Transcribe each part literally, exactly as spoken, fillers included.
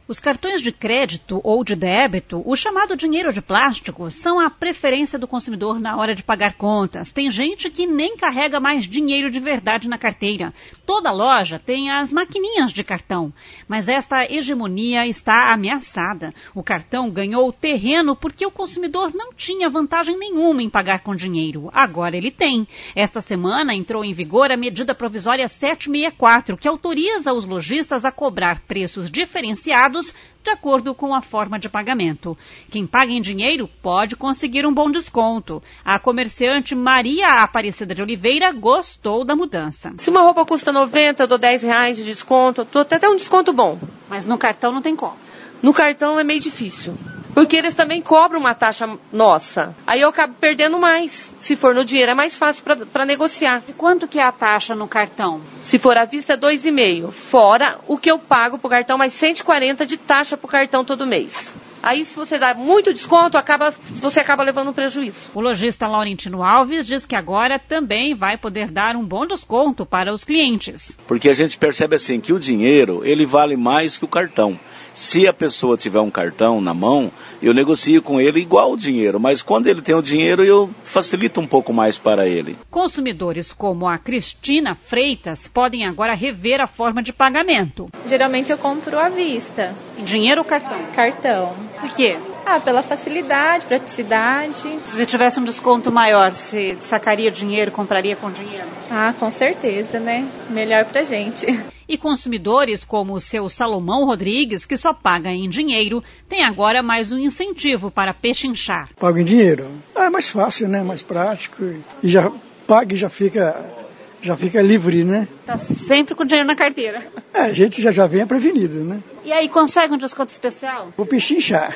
Os cartões de crédito ou de débito, o chamado dinheiro de plástico, são a preferência do consumidor na hora de pagar contas. Tem gente que nem carrega mais dinheiro de verdade na carteira. Toda loja tem as maquininhas de cartão. Mas esta hegemonia está ameaçada. O cartão ganhou terreno porque o consumidor não tinha vantagem nenhuma em pagar com dinheiro. Agora ele tem. Esta semana entrou em vigor a medida provisória setecentos e sessenta e quatro, que autoriza os lojistas a cobrar preços diferenciados de acordo com a forma de pagamento. Quem paga em dinheiro pode conseguir um bom desconto. A comerciante Maria Aparecida de Oliveira gostou da mudança. Se uma roupa custa noventa, eu dou dez reais de desconto, eu dou até um desconto bom. Mas no cartão não tem como. No cartão é meio difícil, porque eles também cobram uma taxa nossa. Aí eu acabo perdendo mais. Se for no dinheiro, é mais fácil para negociar. E quanto que é a taxa no cartão? Se for à vista, é dois vírgula cinco. Fora o que eu pago pro cartão, mais cento e quarenta de taxa pro cartão todo mês. Aí, se você dá muito desconto, acaba, você acaba levando um prejuízo. O lojista Laurentino Alves diz que agora também vai poder dar um bom desconto para os clientes. Porque a gente percebe assim que o dinheiro, ele vale mais que o cartão. Se a pessoa tiver um cartão na mão, eu negocio com ele igual o dinheiro, mas quando ele tem o dinheiro, eu facilito um pouco mais para ele. Consumidores como a Cristina Freitas podem agora rever a forma de pagamento. Geralmente eu compro à vista. Em dinheiro ou cartão? Cartão. Por quê? Ah, pela facilidade, praticidade. Se você tivesse um desconto maior, você sacaria dinheiro, compraria com dinheiro? Ah, com certeza, né? Melhor pra gente. E consumidores como o seu Salomão Rodrigues, que só paga em dinheiro, tem agora mais um incentivo para pechinchar. Pago em dinheiro. É mais fácil, né? Mais prático. E já paga e já fica, já fica livre, né? Tá sempre com dinheiro na carteira. É, a gente já, já vem prevenido, né? E aí, consegue um desconto especial? Vou pechinchar.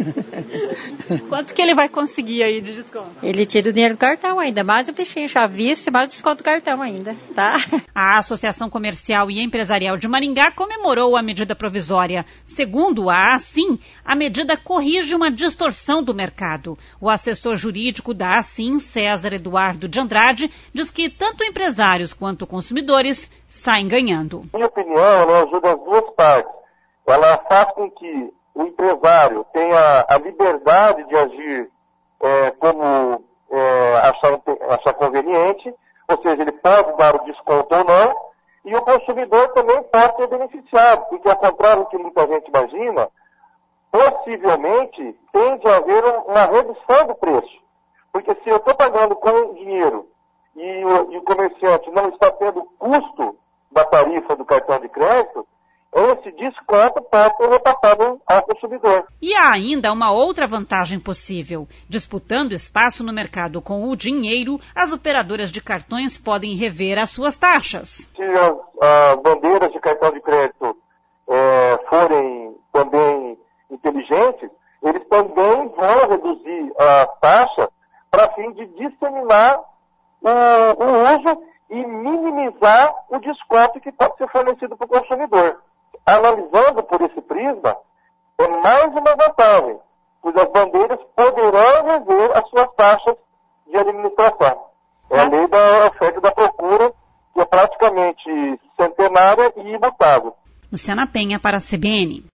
Quanto que ele vai conseguir aí de desconto? Ele tira o dinheiro do cartão ainda, mais o pechincho à vista e mais o desconto do cartão ainda, tá? A Associação Comercial e Empresarial de Maringá comemorou a medida provisória. Segundo a Assim, a medida corrige uma distorção do mercado. O assessor jurídico da Assim, César Eduardo de Andrade, diz que tanto empresários quanto consumidores saem ganhando. Minha opinião, ela ajuda as duas partes. Ela faz com que o empresário tenha a liberdade de agir é, como é, achar, achar conveniente, ou seja, ele pode dar o desconto ou não, e o consumidor também pode ser beneficiado, porque ao contrário do que muita gente imagina, possivelmente tende a haver uma redução do preço. Porque se eu estou pagando com dinheiro e o, e o comerciante não está tendo custo da tarifa do cartão de crédito, esse desconto pode ser repassado ao consumidor. E há ainda uma outra vantagem possível. Disputando espaço no mercado com o dinheiro, as operadoras de cartões podem rever as suas taxas. Se as, as bandeiras de cartão de crédito é, forem também inteligentes, eles também vão reduzir a taxa para fim de disseminar o, o uso e minimizar o desconto que pode ser fornecido para o consumidor. Analisando por esse prisma, é mais uma vantagem, pois as bandeiras poderão rever as suas taxas de administração. É a lei da oferta e da procura, que é praticamente centenária e imutável. Luciana Penha para a C B N.